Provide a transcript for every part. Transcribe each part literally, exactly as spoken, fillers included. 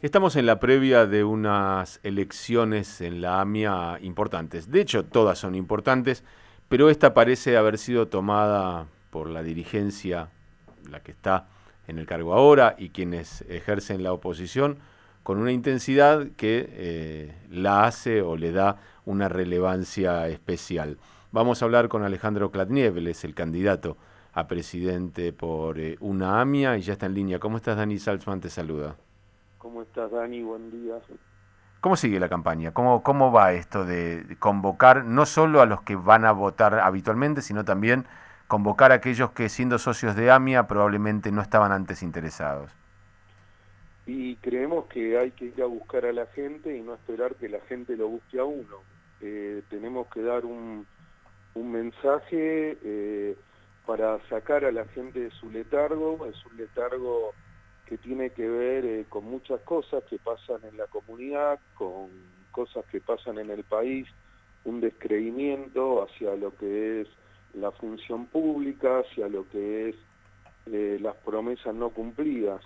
Estamos en la previa de unas elecciones en la AMIA importantes. De hecho, todas son importantes, pero esta parece haber sido tomada por la dirigencia, la que está en el cargo ahora, y quienes ejercen la oposición, con una intensidad que eh, la hace o le da una relevancia especial. Vamos a hablar con Alejandro Klatniev, él es el candidato a presidente por eh, una AMIA y ya está en línea. ¿Cómo estás, Dani Salzman? Te saluda. ¿Cómo estás, Dani? Buen día. ¿Cómo sigue la campaña? ¿Cómo, cómo va esto de convocar no solo a los que van a votar habitualmente, sino también convocar a aquellos que, siendo socios de AMIA, probablemente no estaban antes interesados? Y creemos que hay que ir a buscar a la gente y no esperar que la gente lo busque a uno. Eh, tenemos que dar un, un mensaje eh, para sacar a la gente de su letargo. Es un letargo que tiene que ver eh, con muchas cosas que pasan en la comunidad, con cosas que pasan en el país, un descreimiento hacia lo que es la función pública, hacia lo que es eh, las promesas no cumplidas.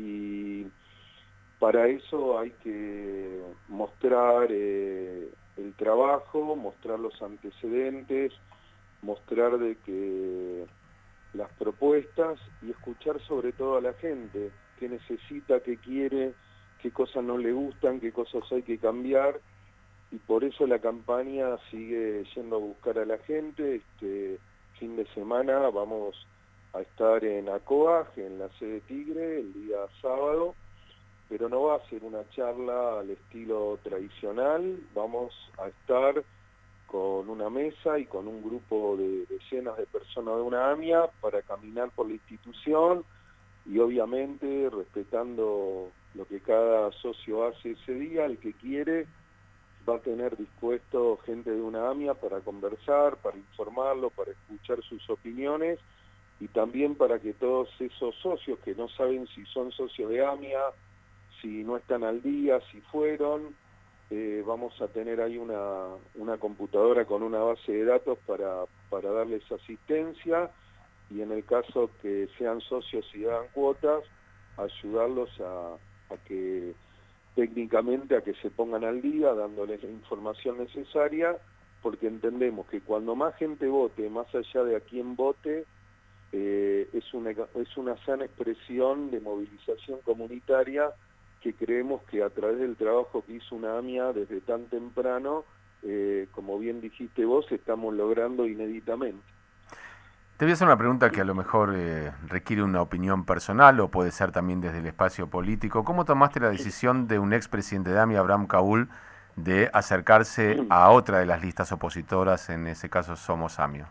Y para eso hay que mostrar eh, el trabajo, mostrar los antecedentes, mostrar de que las propuestas y escuchar sobre todo a la gente, qué necesita, qué quiere, qué cosas no le gustan, qué cosas hay que cambiar, y por eso la campaña sigue yendo a buscar a la gente. Este fin de semana vamos a estar en ACOAG, en la sede Tigre, el día sábado, pero no va a ser una charla al estilo tradicional. Vamos a estar con una mesa y con un grupo de decenas de personas de una AMIA para caminar por la institución y obviamente respetando lo que cada socio hace ese día. El que quiere va a tener dispuesto gente de una AMIA para conversar, para informarlo, para escuchar sus opiniones, y también para que todos esos socios que no saben si son socios de AMIA, si no están al día, si fueron, eh, vamos a tener ahí una, una computadora con una base de datos para, para darles asistencia, y en el caso que sean socios y hagan cuotas, ayudarlos a, a que técnicamente a que se pongan al día, dándoles la información necesaria, porque entendemos que cuando más gente vote, más allá de a quién vote, eh, es una, es una sana expresión de movilización comunitaria que creemos que a través del trabajo que hizo una AMIA desde tan temprano, eh, como bien dijiste vos, estamos logrando inéditamente. Te voy a hacer una pregunta que a lo mejor eh, requiere una opinión personal o puede ser también desde el espacio político. ¿Cómo tomaste la decisión de un expresidente de AMIA, Abraham Caúl, de acercarse a otra de las listas opositoras, en ese caso Somos AMIA?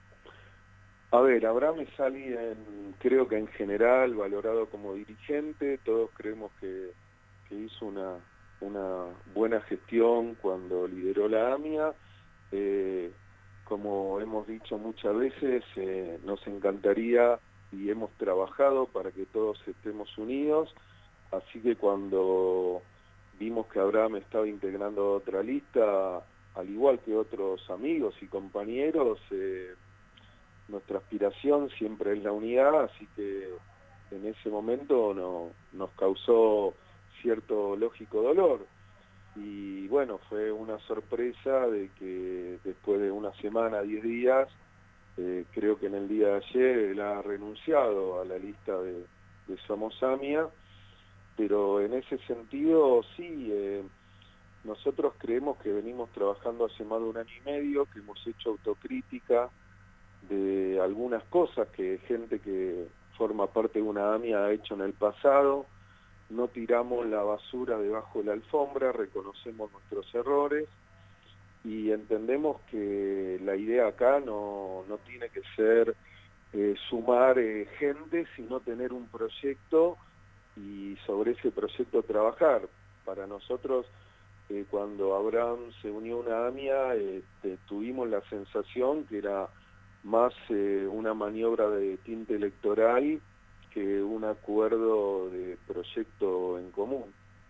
A ver, Abraham es alguien, creo que en general, valorado como dirigente. Todos creemos que, que hizo una, una buena gestión cuando lideró la AMIA. Eh, como hemos dicho muchas veces, eh, nos encantaría y hemos trabajado para que todos estemos unidos, así que cuando vimos que Abraham estaba integrando otra lista, al igual que otros amigos y compañeros, eh, nuestra aspiración siempre es la unidad, así que en ese momento no, nos causó cierto lógico dolor. Y bueno, fue una sorpresa de que después de una semana, diez días, eh, creo que en el día de ayer él ha renunciado a la lista de, de Somos AMIA, pero en ese sentido sí, eh, nosotros creemos que venimos trabajando hace más de un año y medio, que hemos hecho autocrítica de algunas cosas que gente que forma parte de una AMIA ha hecho en el pasado. No tiramos la basura debajo de la alfombra, reconocemos nuestros errores y entendemos que la idea acá no, no tiene que ser eh, sumar eh, gente, sino tener un proyecto y sobre ese proyecto trabajar. Para nosotros, eh, cuando Abraham se unió a una AMIA, eh, tuvimos la sensación que era más eh, una maniobra de tinte electoral que un acuerdo de proyecto en común.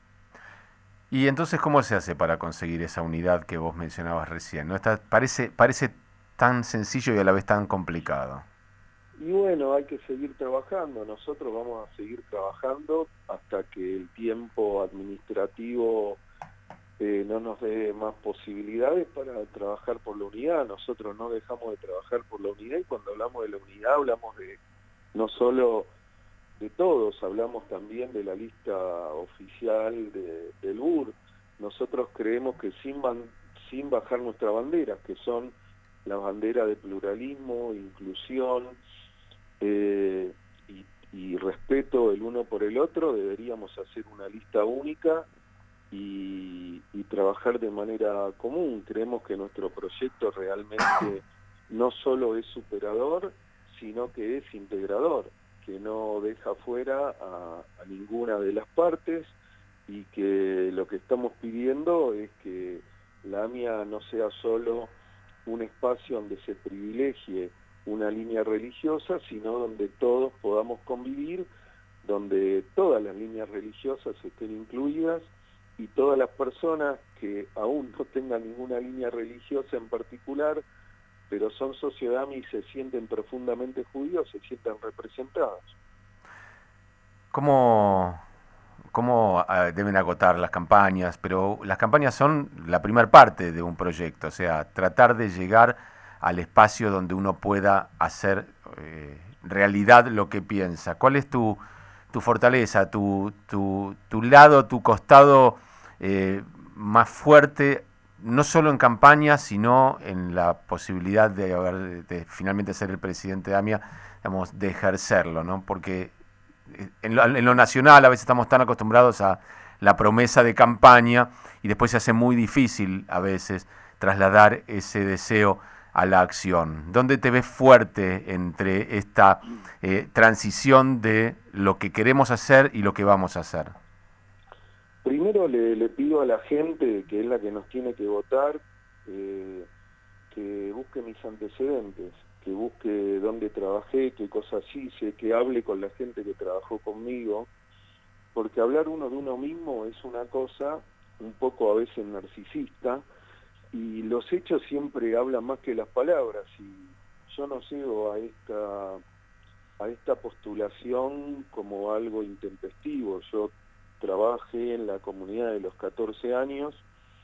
Y entonces, ¿cómo se hace para conseguir esa unidad que vos mencionabas recién? ¿No? Está, parece, parece tan sencillo y a la vez tan complicado. Y bueno, hay que seguir trabajando, nosotros vamos a seguir trabajando hasta que el tiempo administrativo eh, no nos dé más posibilidades para trabajar por la unidad. Nosotros no dejamos de trabajar por la unidad, y cuando hablamos de la unidad hablamos de no solo de todos, hablamos también de la lista oficial de, del U R. Nosotros creemos que sin, ban, sin bajar nuestra bandera, que son la bandera de pluralismo, inclusión eh, y, y respeto el uno por el otro, deberíamos hacer una lista única y, y trabajar de manera común. Creemos que nuestro proyecto realmente no solo es superador, sino que es integrador, que no deja fuera a, a ninguna de las partes, y que lo que estamos pidiendo es que la AMIA no sea solo un espacio donde se privilegie una línea religiosa, sino donde todos podamos convivir, donde todas las líneas religiosas estén incluidas, y todas las personas que aún no tengan ninguna línea religiosa en particular, pero son socio de AMIA y se sienten profundamente judíos, se sientan representados. ¿Cómo, cómo uh, deben agotar las campañas? Pero las campañas son la primera parte de un proyecto, o sea, tratar de llegar al espacio donde uno pueda hacer eh, realidad lo que piensa. ¿Cuál es tu, tu fortaleza, tu, tu, tu lado, tu costado eh, más fuerte, no solo en campaña, sino en la posibilidad de, haber, de finalmente ser el presidente de AMIA, digamos, de ejercerlo, ¿no? Porque en lo, en lo nacional a veces estamos tan acostumbrados a la promesa de campaña y después se hace muy difícil a veces trasladar ese deseo a la acción. ¿Dónde te ves fuerte entre esta eh, transición de lo que queremos hacer y lo que vamos a hacer? Primero le, le pido a la gente, que es la que nos tiene que votar, eh, que busque mis antecedentes, que busque dónde trabajé, qué cosas hice, que hable con la gente que trabajó conmigo, porque hablar uno de uno mismo es una cosa un poco a veces narcisista, y los hechos siempre hablan más que las palabras, y yo no llego a esta, a esta postulación como algo intempestivo. Yo trabajé en la comunidad de los catorce años,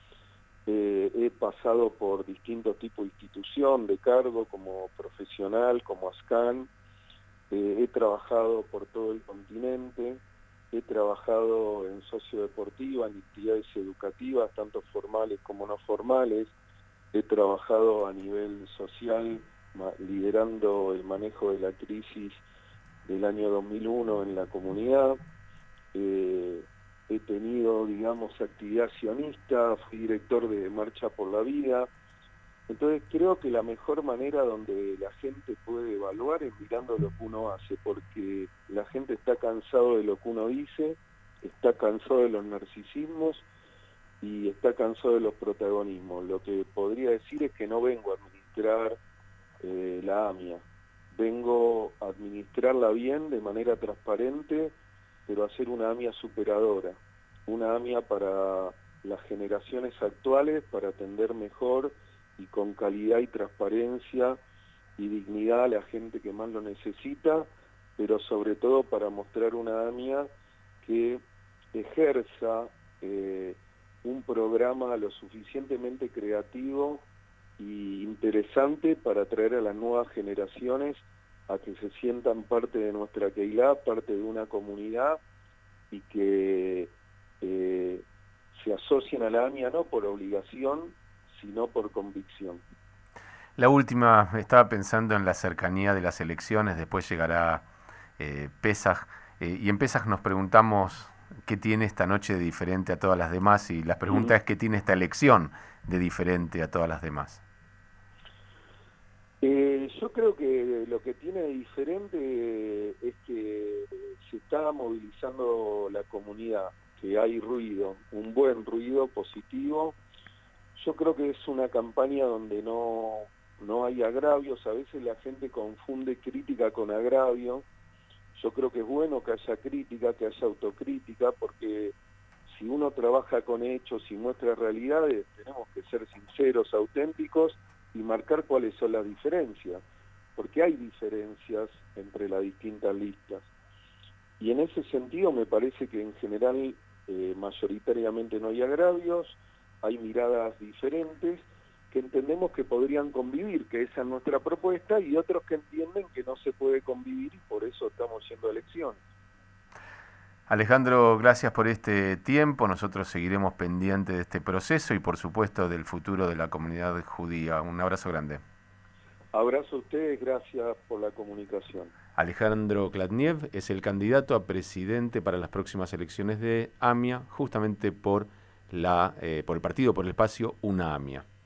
eh, he pasado por distintos tipos de institución, de cargo, como profesional, como ASCAN, eh, he trabajado por todo el continente, he trabajado en sociodeportiva, en actividades educativas, tanto formales como no formales, he trabajado a nivel social, liderando el manejo de la crisis del año dos mil uno en la comunidad. Eh, he tenido, digamos, actividad sionista, fui director de Marcha por la Vida. Entonces creo que la mejor manera donde la gente puede evaluar es mirando lo que uno hace, porque la gente está cansado de lo que uno dice, está cansado de los narcisismos y está cansado de los protagonismos. Lo que podría decir es que no vengo a administrar eh, la AMIA, vengo a administrarla bien, de manera transparente, pero hacer una AMIA superadora, una AMIA para las generaciones actuales, para atender mejor y con calidad y transparencia y dignidad a la gente que más lo necesita, pero sobre todo para mostrar una AMIA que ejerza eh, un programa lo suficientemente creativo e interesante para atraer a las nuevas generaciones a que se sientan parte de nuestra Keilah, parte de una comunidad, y que eh, se asocien a la AMIA no por obligación, sino por convicción. La última, estaba pensando en la cercanía de las elecciones, después llegará eh, Pesaj, eh, y en Pesaj nos preguntamos qué tiene esta noche de diferente a todas las demás, y la pregunta uh-huh. es qué tiene esta elección de diferente a todas las demás. Eh, yo creo que lo que tiene de diferente es que se está movilizando la comunidad, que hay ruido, un buen ruido positivo. Yo creo que es una campaña donde no, no hay agravios, a veces la gente confunde crítica con agravio. Yo creo que es bueno que haya crítica, que haya autocrítica, porque si uno trabaja con hechos y muestra realidades, tenemos que ser sinceros, auténticos, y marcar cuáles son las diferencias, porque hay diferencias entre las distintas listas. Y en ese sentido me parece que en general eh, mayoritariamente no hay agravios, hay miradas diferentes que entendemos que podrían convivir, que esa es nuestra propuesta, y otros que entienden que no se puede convivir y por eso estamos yendo a elecciones. Alejandro, gracias por este tiempo. Nosotros seguiremos pendientes de este proceso y por supuesto del futuro de la comunidad judía. Un abrazo grande. Abrazo a ustedes, gracias por la comunicación. Alejandro Kladniev es el candidato a presidente para las próximas elecciones de AMIA, justamente por, la, eh, por el partido, por el espacio Una AMIA.